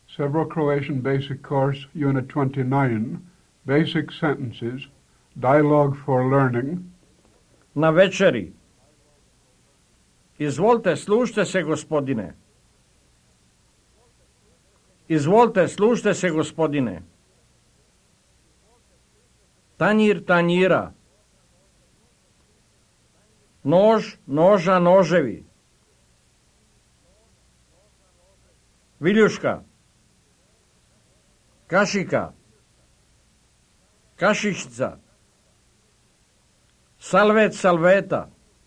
Several Croatian Basic Course, Unit 29, Basic Sentences, Dialogue for Learning. Na večeri. Izvolite, služite se, gospodine. Izvolite, služite se, gospodine. Tanjir, tanjira. Nož, noža, noževi. Viljuška. Kašika. Kašičica. Salvet, salveta.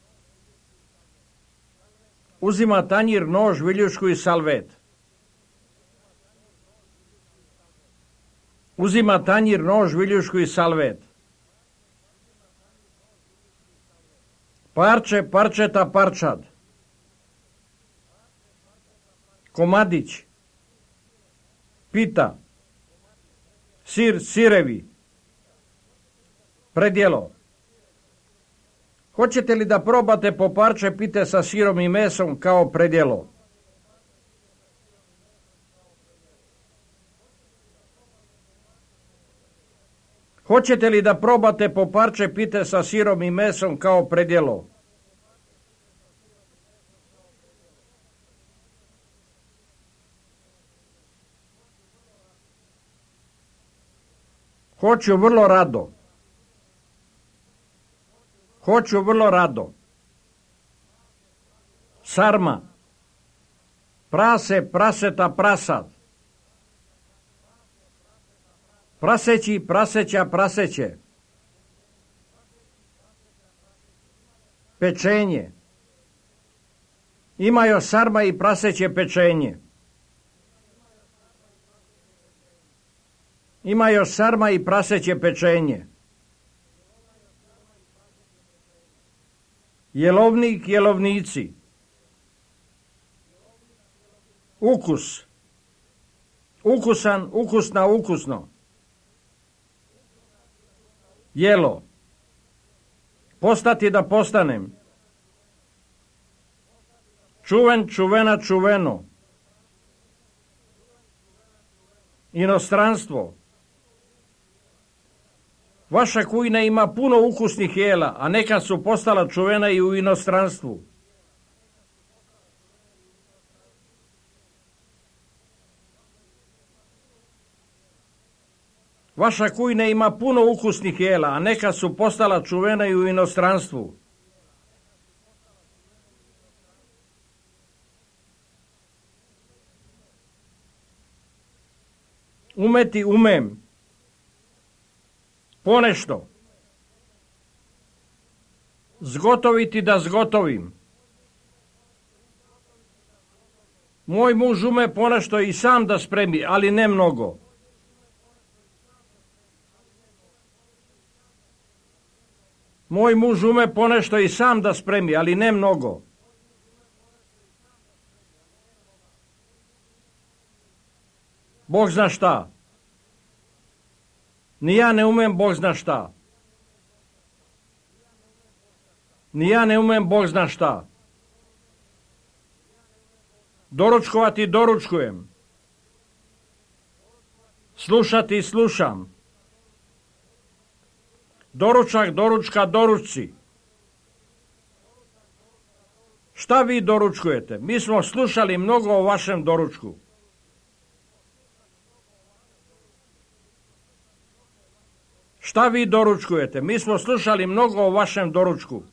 Uzima tanjir, nož, viljušku i salvet. Uzima tanjir, nož, viljušku i salvet. Parče, parčeta, parčad. Komadić. Pita. Sir, sirevi. Predjelo. Hoćete li da probate po parče pite sa sirom i mesom kao predjelo? Hoćete li da probate po parče pite sa sirom i mesom kao predjelo? Hoću vrlo rado. Hoću vrlo rado. Sarma. Prase, praseta, prasad. Praseći, praseća, praseće. Pečenje. Imaju sarma i praseće pečenje. Imaju sarma i praseće pečenje. Jelovnik, jelovnici. Ukus. Ukusan, ukusna, ukusno. Jelo. Postati da postanem. Čuven, čuvena, čuveno. Inostranstvo. Vaša kujna ima puno ukusnih jela, a neka su postala čuvena i u inostranstvu. Vaša kujna ima puno ukusnih jela, a neka su postala čuvena i u inostranstvu. Umeti umem. Ponešto. Zgotoviti da zgotovim. Moj muž ume ponešto i sam da spremi, ali ne mnogo. Moj muž ume ponešto i sam da spremi, ali ne mnogo. Bog zna šta. Ni ja ne umem Bog zna šta. Ni ja ne umem Bog zna šta. Doručkovati doručkujem. Slušati slušam. Doručak, doručka, doručci. Šta vi doručkujete? Mi smo slušali mnogo o vašem doručku. Šta vi doručkujete? Mi smo slušali mnogo o vašem doručku.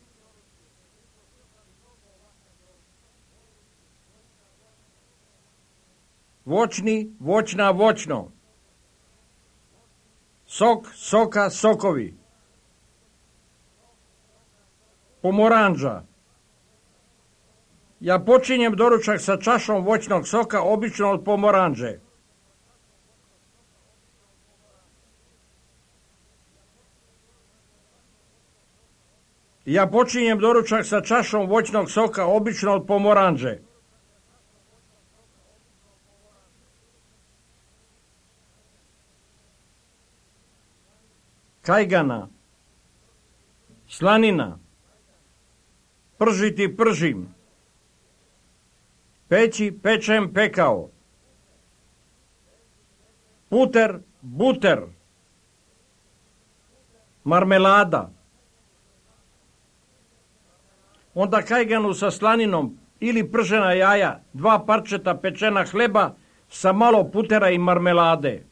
Voćni, voćna, voćno. Sok, soka, sokovi. Pomoranđa. Ja počinjem doručak sa čašom voćnog soka, obično od pomoranđe. Ja počinjem doručak sa čašom voćnog soka, obično od pomoranđe. Kajgana. Slanina. Pržiti pržim. Peći pečem pekao. puter, buter, marmelada, onda kajganu sa slaninom ili pržena jaja, 2 parčeta pečena hleba sa malo putera i marmelade.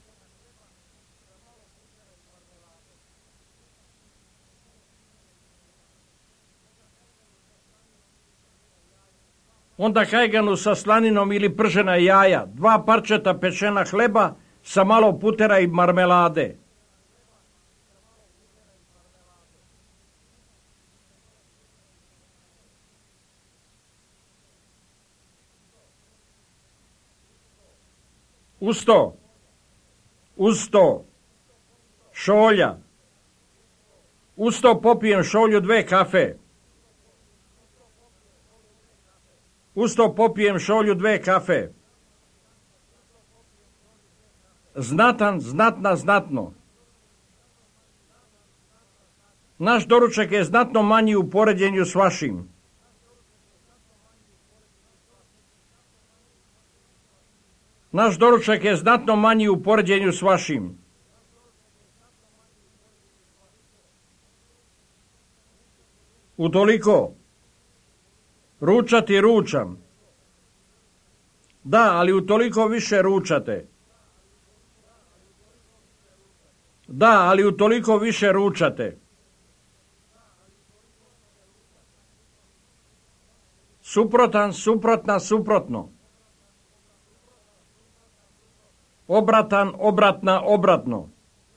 Onda kajganu sa slaninom ili pržena jaja, 2 parčeta pečena hleba sa malo putera i marmelade. Uz to, šolja. Uz to popijem šolju 2 kafe. Uz to popijem šolju 2 kafe. Znatan, znatna, znatno. Naš doručak je znatno manji u poređenju s vašim. Naš doručak je znatno manji u poređenju s vašim. Utoliko, ručati ručam. Da, ali utoliko više ručate. Da, ali utoliko više ručate. Suprotan, suprotna, suprotno. Obratan, obratna, obratno.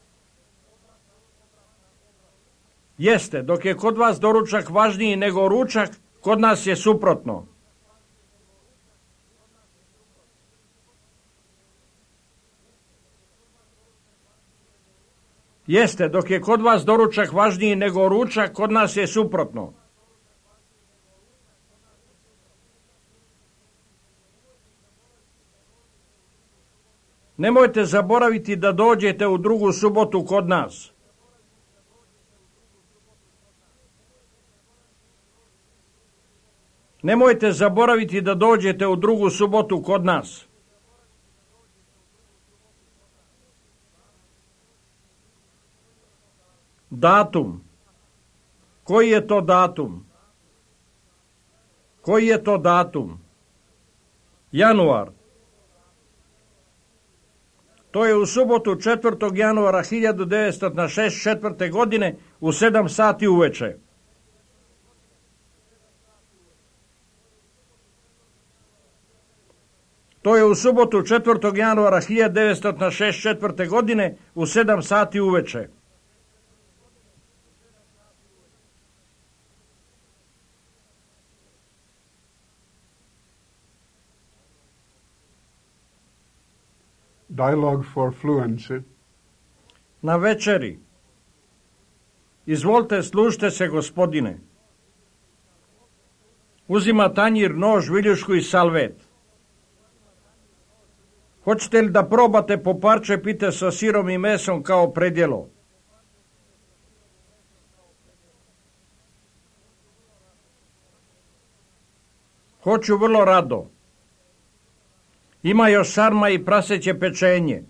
Jeste, dok je kod vas doručak važniji nego ručak, kod nas je suprotno. Jeste, dok je kod vas doručak važniji nego ručak, kod nas je suprotno. Nemojte zaboraviti da dođete u drugu subotu kod nas. Nemojte zaboraviti da dođete u drugu subotu kod nas. Datum. Koji je to datum? Koji je to datum? Januar. To je u subotu 4. januara 1964. godine u 7 sati uveče. To je u subotu 4. januara 1964. godine u 7 sati uveče. Dialogue for fluency. Na večeri. Izvolite, služite se, gospodine. Uzima tanjir, nož, viljušku i salvet. Hoćete li da probate po parče pite sa sirom i mesom kao predjelo? Hoću vrlo rado. Ima još sarma i praseće pečenje.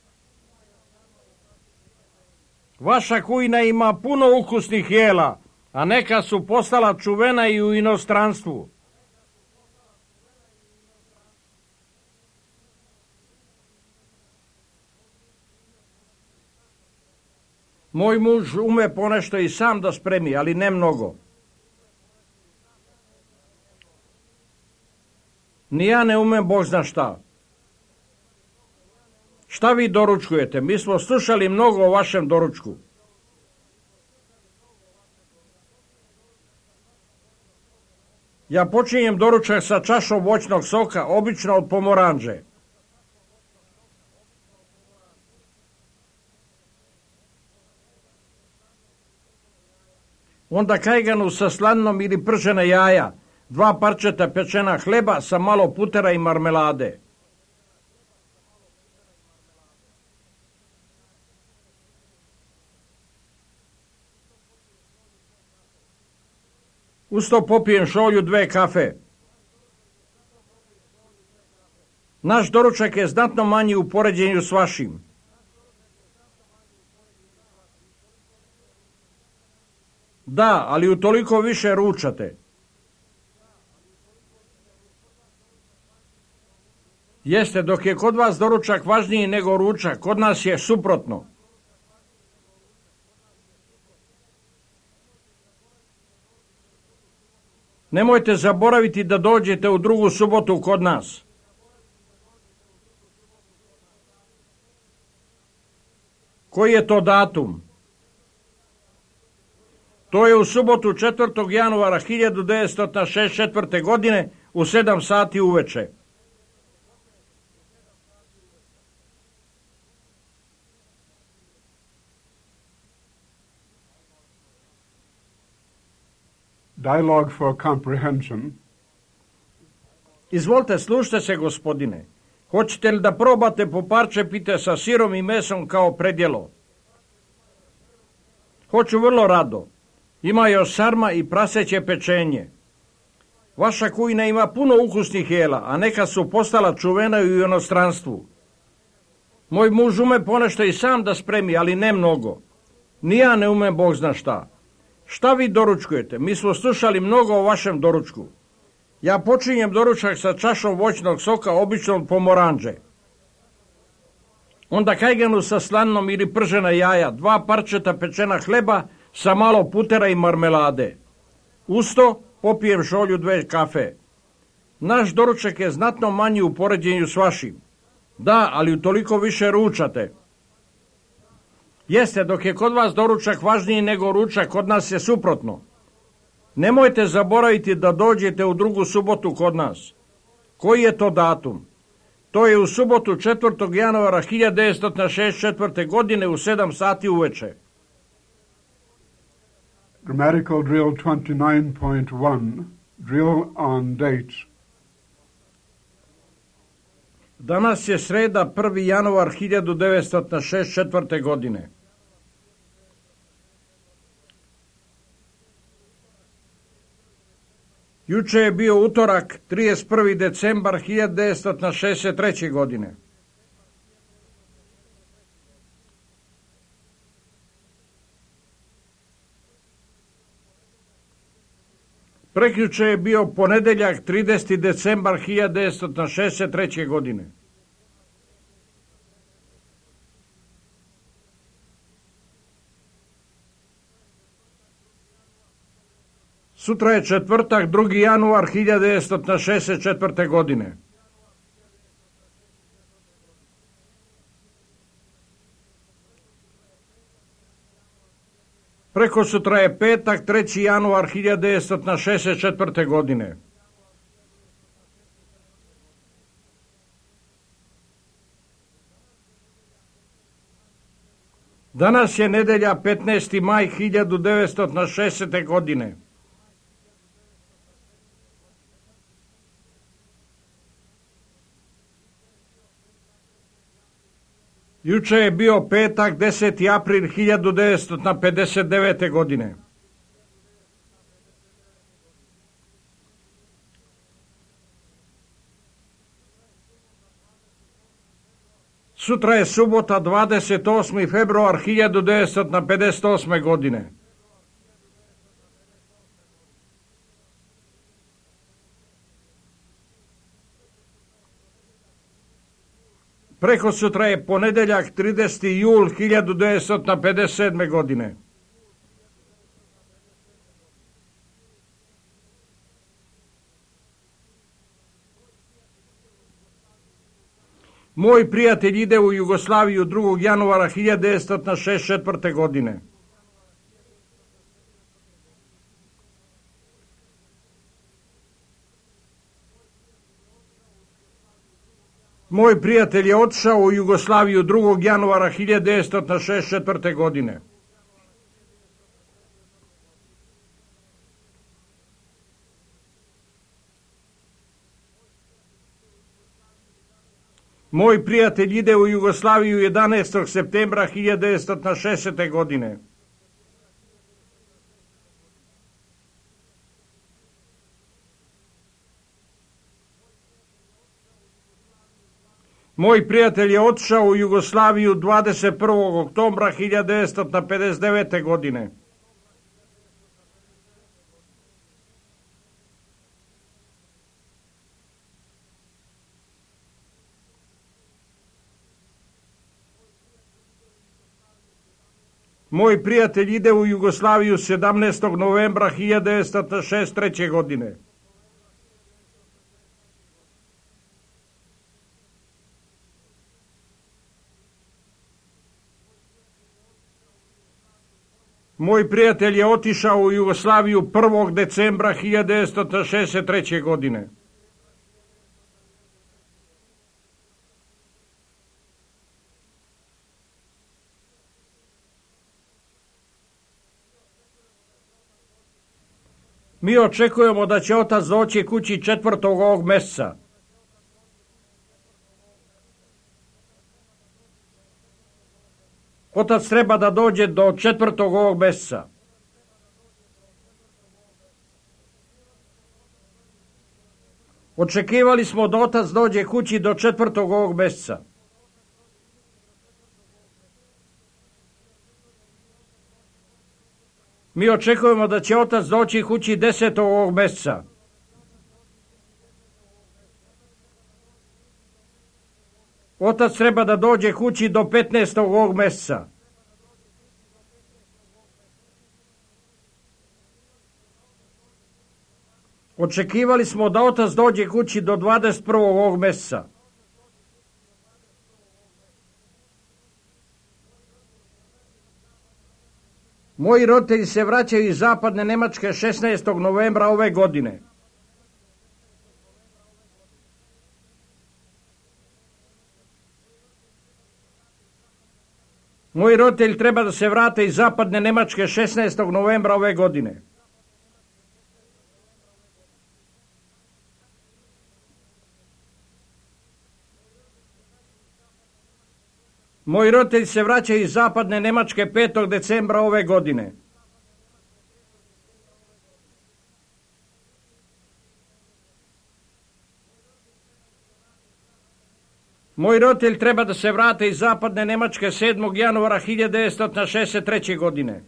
Vaša kujna ima puno ukusnih jela, a neka su postala čuvena i u inostranstvu. Moj muž ume ponešto i sam da spremi, ali ne mnogo. Ni ja ne umem Bog zna šta. Šta vi doručkujete? Mi smo slušali mnogo o vašem doručku. Ja počinjem doručak sa čašom voćnog soka, obično od pomoranđe. Onda kajganu sa slaninom ili pržena jaja, 2 parčeta pečena hleba sa malo putera i marmelade. Uz to popijem šolju 2 kafe. Naš doručak je znatno manji u poređenju s vašim. Da, ali utoliko više ručate. Jeste, dok je kod vas doručak važniji nego ručak, kod nas je suprotno. Nemojte zaboraviti da dođete u drugu subotu kod nas. Koji je to datum? To je u subotu 4. januara 1964. godine u 7 sati uveče. Dialogue for comprehension. Izvolite, slušajte se, gospodine. Hoćete li da probate po parče pite sa sirom i mesom kao predjelo? Hoću vrlo rado. Ima još sarma i praseće pečenje. Vaša kujna ima puno ukusnih jela, a neka su postala čuvena i u inostranstvu. Moj muž ume ponešto i sam da spremi, ali ne mnogo. Ni ja ne umem Bog zna šta. Šta vi doručkujete? Mi smo slušali mnogo o vašem doručku. Ja počinjem doručak sa čašom voćnog soka, običnog pomoranđe. Onda kajganu sa slaninom ili pržena jaja, 2 parčeta pečena hleba sa malo putera i marmelade. Usto popijem šolju 2 kafe. Naš doručak je znatno manji u poređenju s vašim. Da, ali utoliko više ručate. Jeste, dok je kod vas doručak važniji nego ručak, kod nas je suprotno. Nemojte zaboraviti da dođete u drugu subotu kod nas. Koji je to datum? To je u subotu 4. januara 1964. godine u 7 sati uveče. Grammatical drill 29.1, drill on dates. Danas je sreda 1. januar 1964. godine. Juče je bio utorak 31. decembar 1963. godine. Prekjuče je bio ponedjeljak 30. decembar 1963. godine. Sutra je četvrtak 2. januar 1964. godine. Preko sutra je petak 3. januar 1964. godine. Danas je nedelja 15. maj 1960. godine. Juče je bio petak 10. april 1959. godine. Sutra je subota 28. februar 1958. godine. Preko sutra je ponedjeljak 30. jul 1957. godine. Moj prijatelj ide u Jugoslaviju 2. januara 1964. godine. Moj prijatelj je otišao u Jugoslaviju 2. januara 1964. godine. Moj prijatelj ide u Jugoslaviju 11. septembra 1960. godine. Moj prijatelj je otišao u Jugoslaviju 21. oktobra 1959. godine. Moj prijatelj ide u Jugoslaviju 17. novembra 1963. godine. Moj prijatelj je otišao u Jugoslaviju 1. decembra 1963. godine. Mi očekujemo da će otac doći kući 4. ovog mjeseca. Otac treba da dođe do 4. ovog mjeseca. Očekivali smo da otac dođe kući do 4. ovog mjeseca. Mi očekujemo da će otac doći kući 10. ovog mjeseca. Otac treba da dođe kući do 15. ovog mjeseca. Očekivali smo da otac dođe kući do 21. ovog mjeseca. Moji roditelji se vraćaju iz zapadne Njemačke 16. novembra ove godine. Moji roditelji treba da se vrate iz zapadne Njemačke 16. novembra ove godine. Moji roditelji se vraćaju iz zapadne Njemačke 5. decembra ove godine. Moji roditelji treba da se vrate iz zapadne Njemačke 7. januara 1963. godine.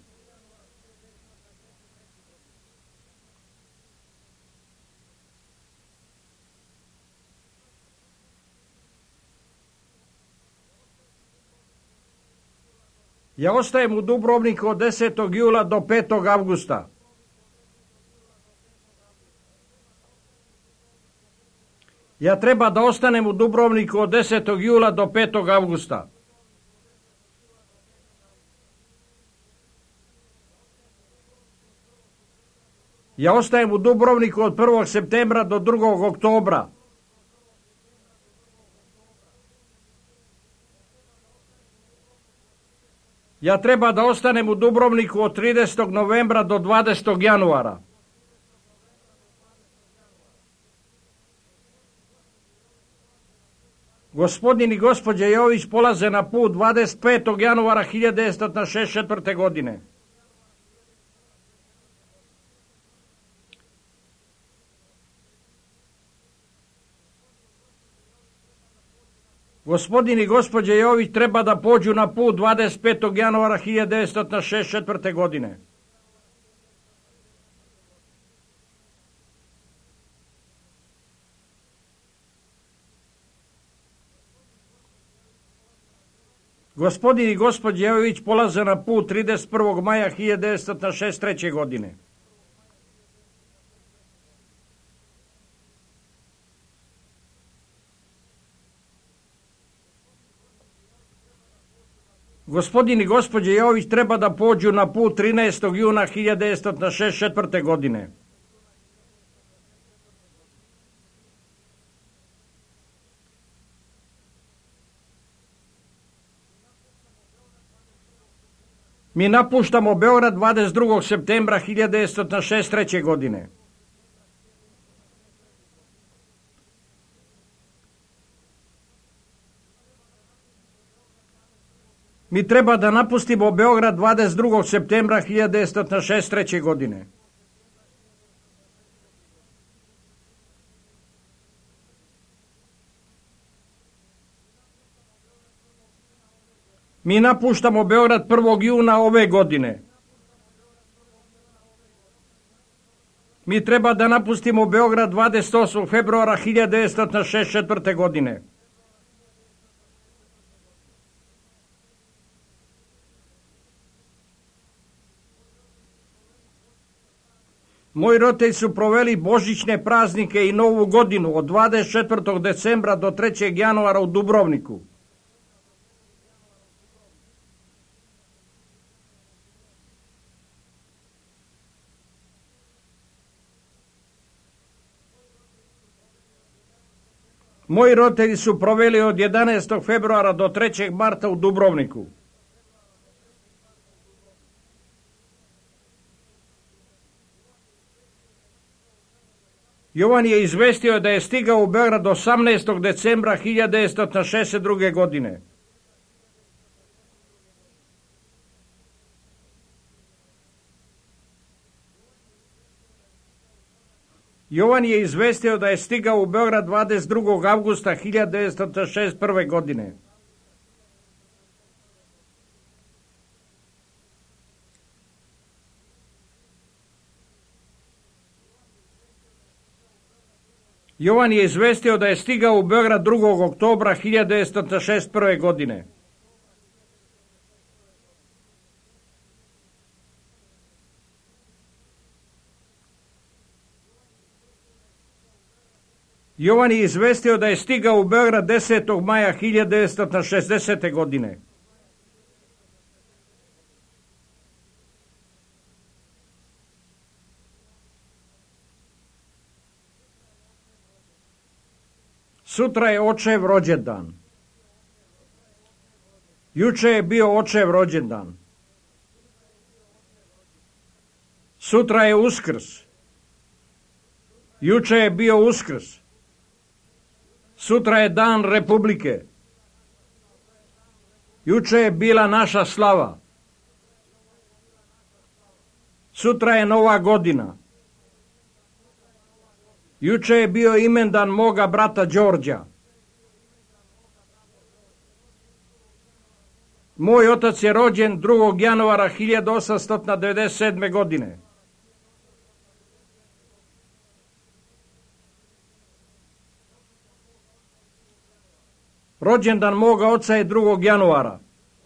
Ja ostajem u Dubrovniku od 10. jula do 5. avgusta. Ja treba da ostanem u Dubrovniku od 10. jula do 5. avgusta. Ja ostajem u Dubrovniku od 1. septembra do 2. oktobra. Ja treba da ostanem u Dubrovniku od 30. novembra do 20. januara. Gospodin i gospođa Jović polaze na put 25. januara 1964. godine. Gospodin i gospođa Jović treba da pođu na put 25. januara 1964. godine. Gospodin i gospođa Jović polaze na put 31. maja 1963. godine. Gospodin i gospođa Jović treba da pođu na put 13. juna 1964. godine. Mi napuštamo Beograd 22. septembra 1963. godine. Mi treba da napustimo Beograd 22. septembra 1963. godine. Mi napuštamo Beograd 1. juna ove godine. Mi treba da napustimo Beograd 28. februara 1964. godine. Moji roditelji su proveli božićne praznike i Novu godinu od 24. decembra do 3. januara u Dubrovniku. Moji roditelji su proveli od 11. februara do 3. marta u Dubrovniku. Jovan je izvestio da je stigao u Beograd 18. decembra 1962. godine. Jovan je izvestio da je stigao u Beograd 22. avgusta 1961. godine. Jovan je izvestio da je stigao u Beograd 2. oktobra 1961. godine. Jovan je izvestio da je stigao u Beograd 10. maja 1960. godine. Sutra je očev rođendan. Juče je bio očev rođendan. Sutra je Uskrs. Juče je bio Uskrs. Sutra je dan Republike. Juče je bila naša slava. Sutra je Nova godina. Juče je bio imendan moga brata Đorđa. Moj otac je rođen 2. januara 1897. godine. Rođendan moga oca je 2. januara.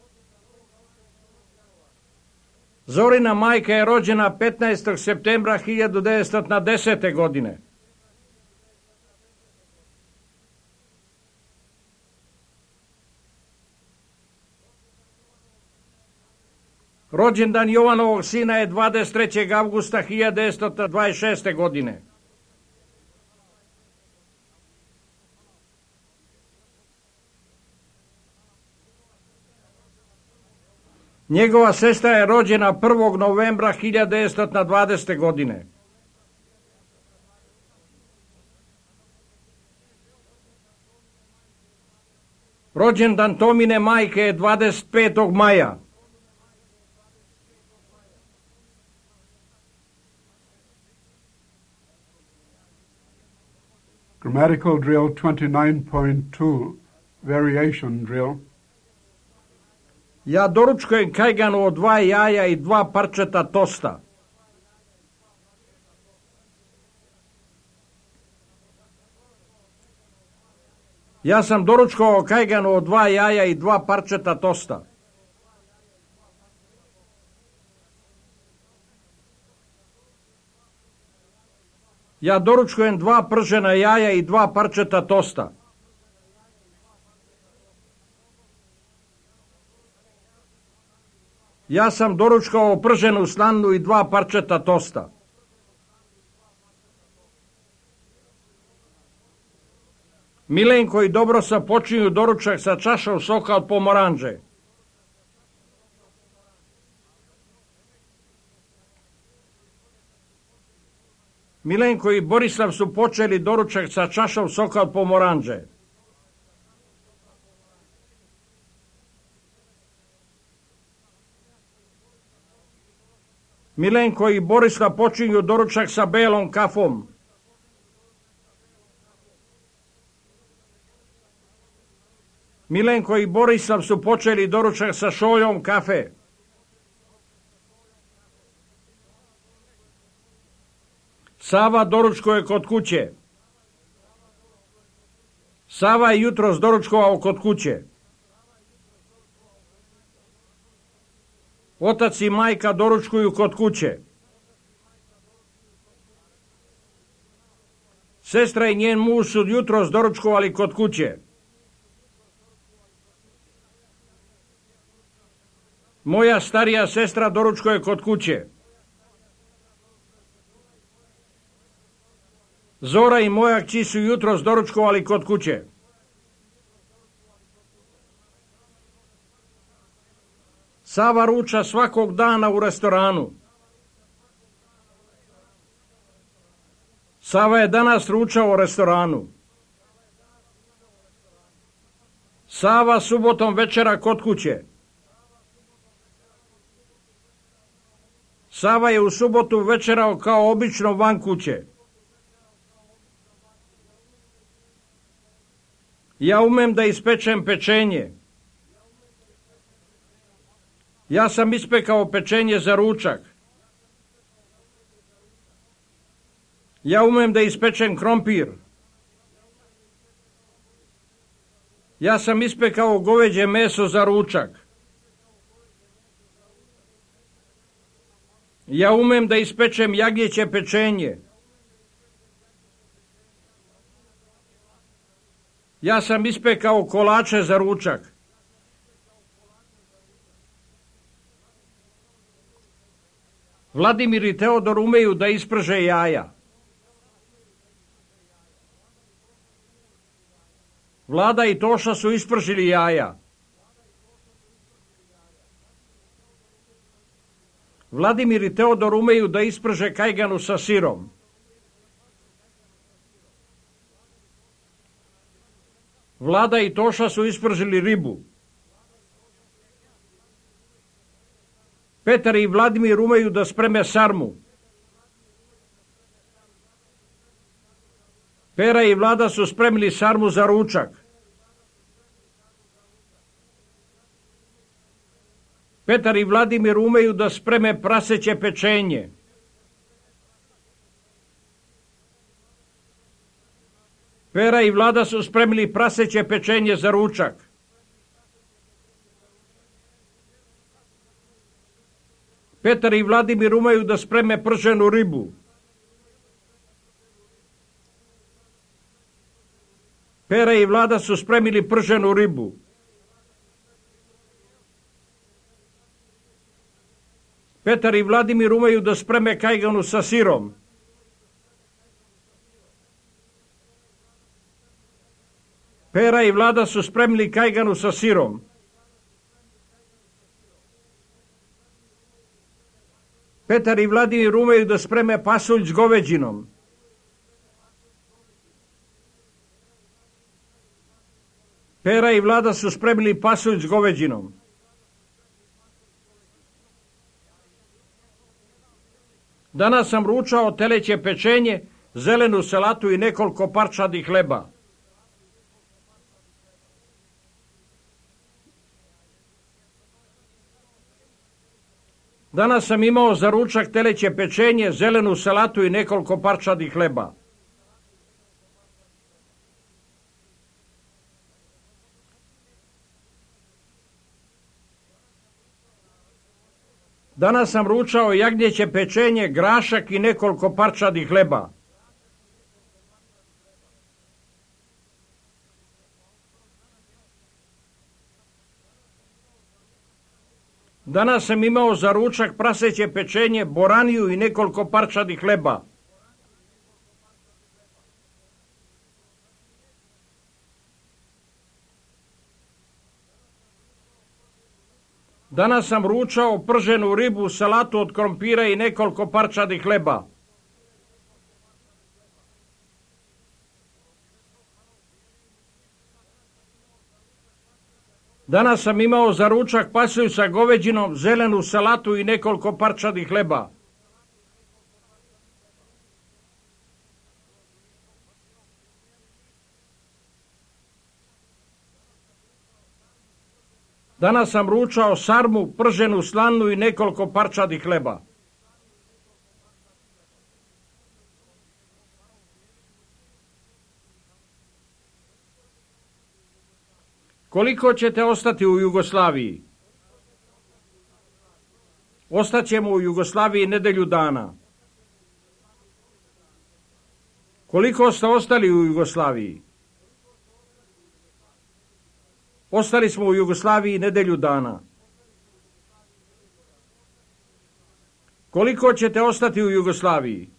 Zorina majka je rođena 15. septembra 1910. godine. Rođendan Jovanovog sina je 23. avgusta 1926. godine. Njegova sestra je rođena 1. novembra 1920. godine. Rođendan Tomine majke je 25. maja. Grammatical drill 29.2, variation drill. Ja doručkujem kajganu od 2 jaja i 2 parčeta tosta. Ja sam doručkovao kajganu od 2 jaja i 2 parčeta tosta. Ja doručkujem 2 pržena jaja i 2 parčeta tosta. Ja sam doručkovao prženu slanu i 2 parčeta tosta. Milenko i Dobrosa počinju doručak sa čašom soka od pomoranđe. Milenko i Borislav su počeli doručak sa čašom soka od pomoranđe. Milenko i Borislav počinju doručak sa belom kafom. Milenko i Borislav su počeli doručak sa šoljom kafe. Sava doručkuje kod kuće. Sava je jutros doručkovao kod kuće. Otac i majka doručkuju kod kuće. Sestra i njen muž su jutros doručkovali kod kuće. Moja starija sestra doručkuje kod kuće. Zora i moja kći su jutros doručkovali kod kuće. Sava ruča svakog dana u restoranu. Sava je danas ručao u restoranu. Sava subotom večera kod kuće. Sava je u subotu večerao kao obično van kuće. Ja umem da ispečem pečenje. Ja sam ispekao pečenje za ručak. Ja umem da ispečem krompir. Ja sam ispekao goveđe meso za ručak. Ja umem da ispečem jagnjeće pečenje. Ja sam ispekao kolače za ručak. Vladimir i Teodor umeju da isprže jaja. Vlada i Toša su ispržili jaja. Vladimir i Teodor umeju da isprže kajganu sa sirom. Vlada i Toša su ispržili ribu. Petar i Vladimir umeju da spreme sarmu. Pera i Vlada su spremili sarmu za ručak. Petar i Vladimir umeju da spreme praseće pečenje. Pera i Vlada su spremili praseće pečenje za ručak. Petar i Vladimir umeju da spreme prženu ribu. Pera i Vlada su spremili prženu ribu. Petar i Vladimir umeju da spreme kajganu sa sirom. Pera i Vlada su spremili kajganu sa sirom. Petar i Vladimir umeju da spreme pasulj s goveđinom. Pera i Vlada su spremili pasulj s goveđinom. Danas sam ručao teleće pečenje, zelenu salatu i nekoliko parčadi hleba. Danas sam imao za ručak teleće pečenje, zelenu salatu i nekoliko parčadi hleba. Danas sam ručao jagnjeće pečenje, grašak i nekoliko parčadi hleba. Danas sam imao za ručak praseće pečenje, boraniju i nekoliko parčadi hleba. Danas sam ručao prženu ribu, salatu od krompira i nekoliko parčadi hleba. Danas sam imao za ručak pasulj sa goveđinom, zelenu salatu i nekoliko parčadi hleba. Danas sam ručao sarmu, prženu slanu i nekoliko parčadi hleba. Koliko ćete ostati u Jugoslaviji? Ostaćemo u Jugoslaviji nedelju dana. Koliko ste ostali u Jugoslaviji? Ostali smo u Jugoslaviji nedelju dana. Koliko ćete ostati u Jugoslaviji?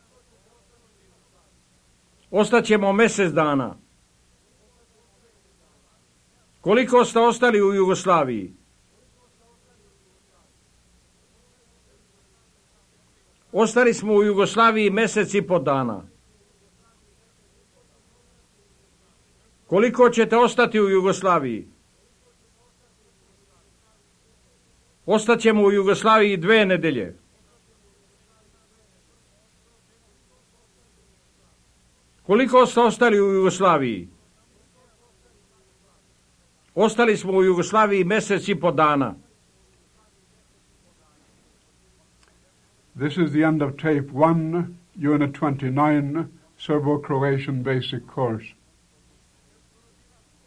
Ostaćemo mjesec dana. Koliko ste ostali u Jugoslaviji? Ostali smo u Jugoslaviji mjesec i po dana. Koliko ćete ostati u Jugoslaviji? Ostaćemo u Jugoslaviji 2 nedelje. Koliko ste ostali u Jugoslaviji? Ostali smo u Jugoslaviji mjesec i po dana. This is the end of tape 1, Unit 29, Serbo-Croatian Basic Course.